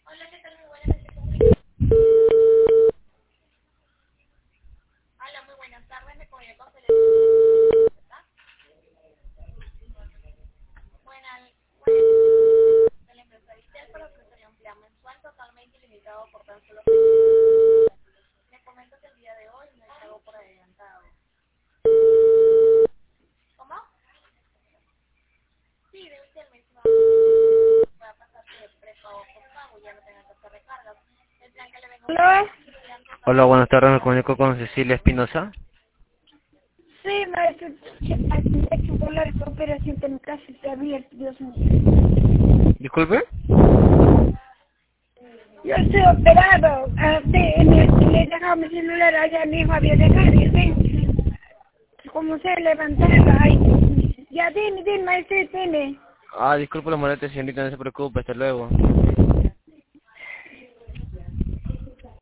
Hola, ¿qué tal? Muy buenas noches. Hola, muy buenas tardes. Me comunico con Celeste. Buenas de la empresa Vistel para ofrecer un plan mensual totalmente ilimitado por tan solo 6 meses. Les comento que el día de hoy no hay pago por adelantado. ¿Cómo? Sí, de Vistel mismo. Va a pasar de prepago por pago, ya no tengan que hacer recargas. El plan que le vengo ¿Aló? Hola, buenas tardes, me comunico con Cecilia Espinosa. Sí, maestro, hay que volar esta operación que mi casa está abierta, Dios mío. Disculpe. Yo estoy operado, le he dejado mi celular allá, mi hijo había dejado, y sí, como se levantaba, ay, ya dime, maestro, dime. Disculpe la molestia, señorita, no se preocupe, hasta luego.